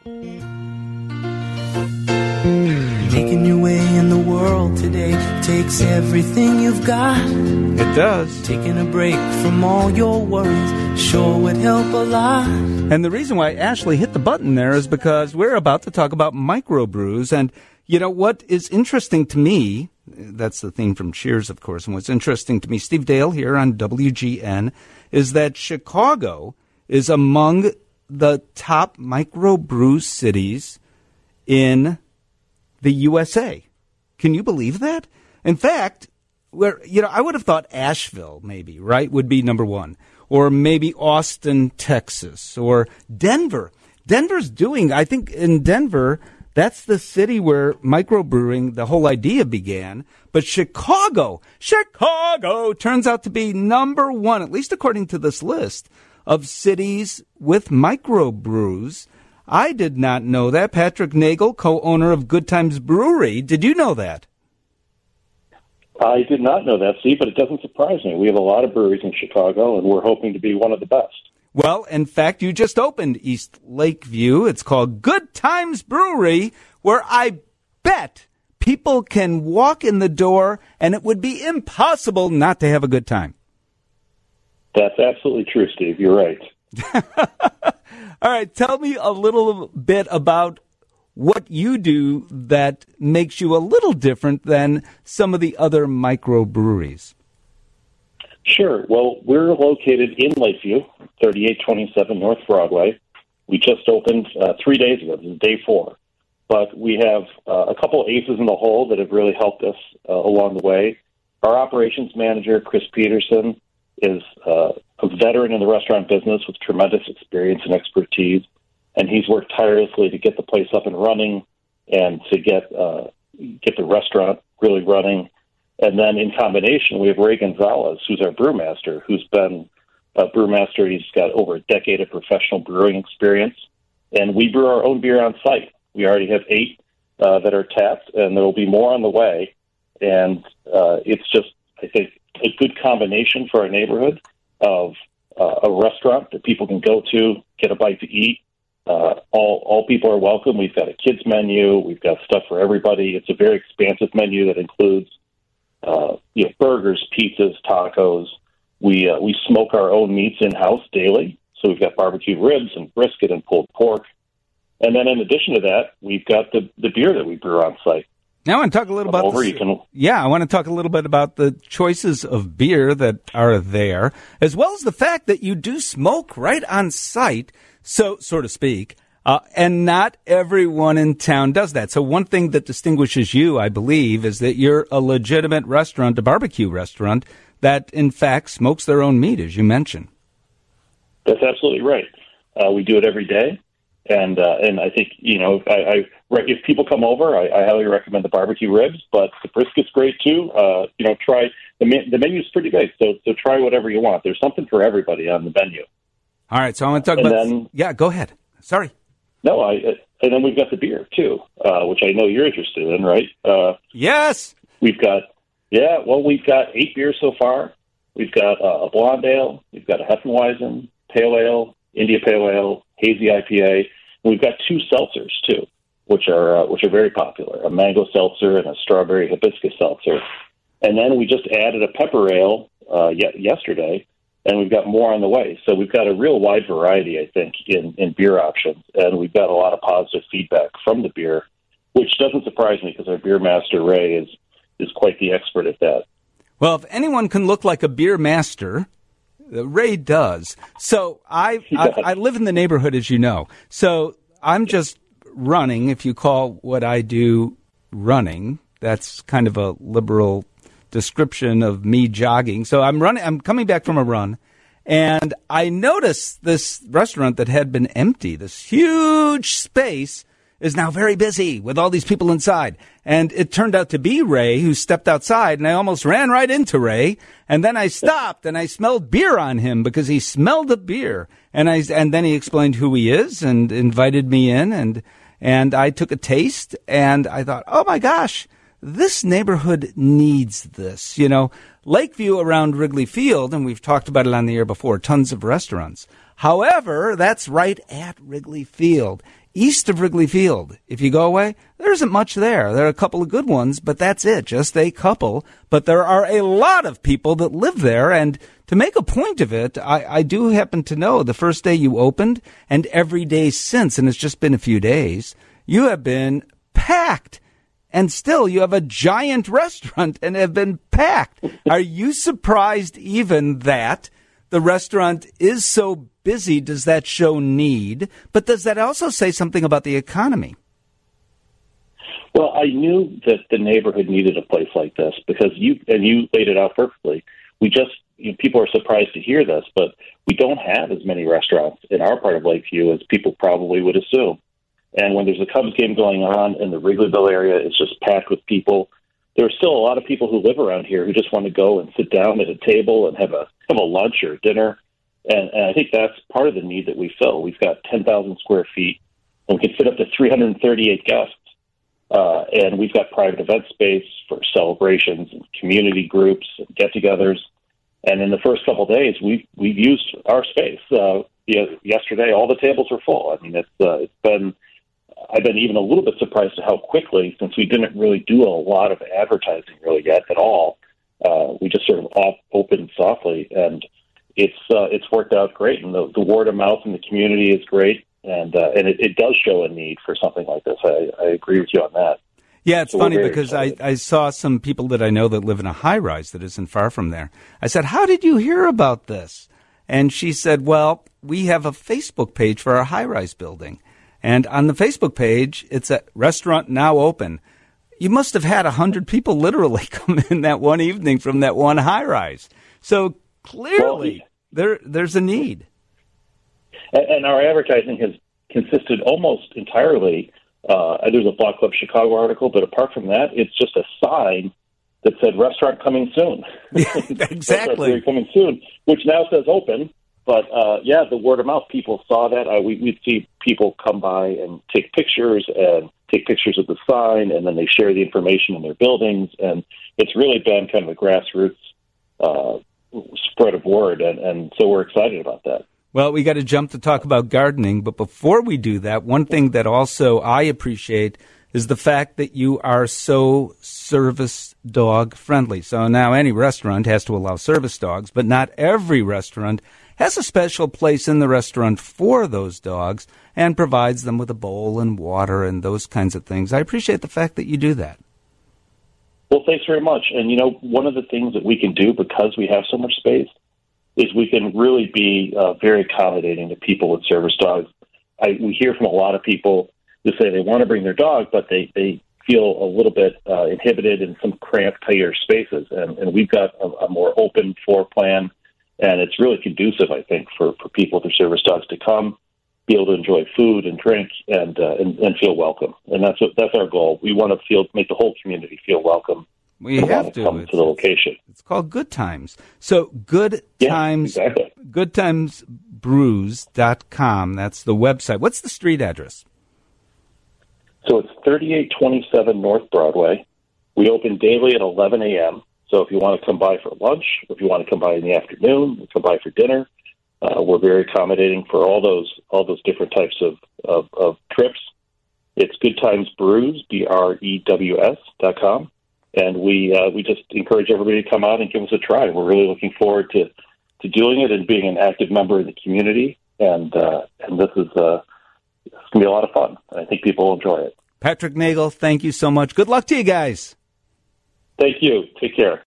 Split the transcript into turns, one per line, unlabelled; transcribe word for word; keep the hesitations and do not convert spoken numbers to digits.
Making your way in the world today takes everything you've got.
It does.
Taking a break from all your worries sure would help a lot.
And the reason why Ashley hit the button there is because we're about to talk about microbrews. And, you know, what is interesting to me, that's the theme from Cheers, of course, and what's interesting to me, Steve Dale here on W G N, is that Chicago is among the top microbrew cities in the U S A. Can you believe that? In fact, where you know, I would have thought Asheville maybe, right, would be number one. Or maybe Austin, Texas, or Denver. Denver's doing, I think in Denver, that's the city where microbrewing, the whole idea began. But Chicago, Chicago turns out to be number one, at least according to this list, of cities with microbrews. I did not know that. Patrick Nagel, co-owner of Good Times Brewery. Did you know that?
I did not know that, Steve, but it doesn't surprise me. We have a lot of breweries in Chicago, and we're hoping to be one of the best.
Well, in fact, you just opened East Lakeview. It's called Good Times Brewery, where I bet people can walk in the door, and it would be impossible not to have a good time.
That's absolutely true, Steve. You're right.
All right, tell me a little bit about what you do that makes you a little different than some of the other microbreweries.
Sure. Well, we're located in Lakeview, thirty-eight twenty-seven North Broadway. We just opened uh, three days ago. This is day four. But we have uh, a couple aces in the hole that have really helped us uh, along the way. Our operations manager, Chris Peterson, is uh, a veteran in the restaurant business with tremendous experience and expertise, and he's worked tirelessly to get the place up and running and to get uh, get the restaurant really running. And then in combination, we have Ray Gonzalez, who's our brewmaster, who's been a brewmaster. He's got over a decade of professional brewing experience, and we brew our own beer on site. We already have eight uh, that are tapped, and there will be more on the way. And uh, it's just, I think, a good combination for our neighborhood of uh, a restaurant that people can go to, get a bite to eat. Uh, all all people are welcome. We've got a kids menu. We've got stuff for everybody. It's a very expansive menu that includes uh, you know, burgers, pizzas, tacos. We uh, we smoke our own meats in-house daily. So we've got barbecued ribs and brisket and pulled pork. And then in addition to that, we've got the, the beer that we brew on site.
Now I want to talk a little
Come
about
over,
the,
you can,
yeah, I want to talk a little bit about the choices of beer that are there, as well as the fact that you do smoke right on site, so so to speak, uh, and not everyone in town does that. So one thing that distinguishes you, I believe, is that you're a legitimate restaurant, a barbecue restaurant, that in fact smokes their own meat, as you mentioned.
That's absolutely right. Uh, we do it every day. And uh, and I think, you know, I, I if people come over, I, I highly recommend the barbecue ribs, but the brisket's great too. Uh, you know, try the me- the menu's pretty big, so so try whatever you want. There's something for everybody on the menu.
All right, so I want to talk
and
about.
Then,
yeah, go ahead. Sorry.
No, I and then we've got the beer too, uh, which I know you're interested in, right? Uh,
yes.
We've got yeah. Well, we've got eight beers so far. We've got uh, a blonde ale. We've got a Hefeweizen, pale ale, India Pale Ale, hazy I P A. We've got two seltzers too, which are uh, which are very popular: a mango seltzer and a strawberry hibiscus seltzer. And then we just added a pepper ale uh, y- yesterday, and we've got more on the way. So we've got a real wide variety, I think, in, in beer options, and we've got a lot of positive feedback from the beer, which doesn't surprise me because our beer master Ray is is quite the expert at that.
Well, if anyone can look like a beer master, Ray does. So I, I I live in the neighborhood, as you know. So I'm just running, if you call what I do running. That's kind of a liberal description of me jogging. So I'm running. I'm coming back from a run, and I noticed this restaurant that had been empty, this huge space, is now very busy with all these people inside. And it turned out to be Ray, who stepped outside, and I almost ran right into Ray. And then I stopped, and I smelled beer on him because he smelled the beer. And I and then he explained who he is and invited me in, and and I took a taste, and I thought, oh, my gosh, this neighborhood needs this. You know, Lakeview around Wrigley Field, and we've talked about it on the air before, tons of restaurants. However, that's right at Wrigley Field. east of Wrigley Field, if you go away, there isn't much there. There are a couple of good ones, but that's it, just a couple. But there are a lot of people that live there, and to make a point of it, I, I do happen to know the first day you opened and every day since, and it's just been a few days, you have been packed. And still, you have a giant restaurant and have been packed. Are you surprised even that the restaurant is so busy? Does that show need? But does that also say something about the economy?
Well, I knew that the neighborhood needed a place like this because you, and you laid it out perfectly. We just, you know, people are surprised to hear this, but we don't have as many restaurants in our part of Lakeview as people probably would assume. And when there's a Cubs game going on in the Wrigleyville area, it's just packed with people. There are still a lot of people who live around here who just want to go and sit down at a table and have a have a lunch or dinner. And, and I think that's part of the need that we fill. We've got ten thousand square feet, and we can fit up to three hundred thirty-eight guests. Uh, and we've got private event space for celebrations and community groups and get-togethers. And in the first couple of days, we've, we've used our space. Uh, yesterday, all the tables were full. I mean, it's uh, it's been... I've been even a little bit surprised at how quickly, since we didn't really do a lot of advertising really yet at all. Uh, we just sort of op- opened softly, and it's uh, it's worked out great. And the, the word of mouth in the community is great, and uh, and it, it does show a need for something like this. I, I agree with you on that.
Yeah, it's
so
funny because I, I saw some people that I know that live in a high-rise that isn't far from there. I said, how did you hear about this? And she said, well, we have a Facebook page for our high-rise building. And on the Facebook page, it's a restaurant now open. You must have had one hundred people literally come in that one evening from that one high-rise. So clearly well, there there's a need.
And, and our advertising has consisted almost entirely, uh, there's a Block Club Chicago article, but apart from that, it's just a sign that said restaurant coming soon.
Yeah, exactly.
Coming soon, which now says open. But, uh, yeah, the word of mouth, people saw that. Uh, we, we'd see people come by and take pictures and take pictures of the sign, and then they share the information in their buildings. And it's really been kind of a grassroots uh, spread of word, and, and so we're excited about that.
Well, we got to jump to talk about gardening. But before we do that, one thing that also I appreciate is the fact that you are so service dog friendly. So now any restaurant has to allow service dogs, but not every restaurant has a special place in the restaurant for those dogs and provides them with a bowl and water and those kinds of things. I appreciate the fact that you do that.
Well, thanks very much. And, you know, one of the things that we can do because we have so much space is we can really be uh, very accommodating to people with service dogs. I, we hear from a lot of people who say they want to bring their dog, but they, they feel a little bit uh, inhibited in some cramped, tighter spaces. And, and we've got a, a more open floor plan. And it's really conducive, I think, for, for people with their service dogs to come, be able to enjoy food and drink, and uh, and, and feel welcome. And that's what, that's our goal. We want to feel make the whole community feel welcome.
We have to
come
it's,
to the location.
It's called Good Times. So Good
yeah,
Times,
exactly.
good times brews dot com. That's the website. What's the street address?
So it's thirty-eight twenty-seven North Broadway. We open daily at eleven a.m. So if you want to come by for lunch, if you want to come by in the afternoon, come by for dinner, uh, we're very accommodating for all those all those different types of, of, of trips. It's Good Times Brews, B R E W S dot com, and we uh, we just encourage everybody to come out and give us a try. We're really looking forward to, to doing it and being an active member of the community, and uh, and this is uh, it's going to be a lot of fun. I think people will enjoy it.
Patrick Nagel, thank you so much. Good luck to you guys.
Thank you. Take care.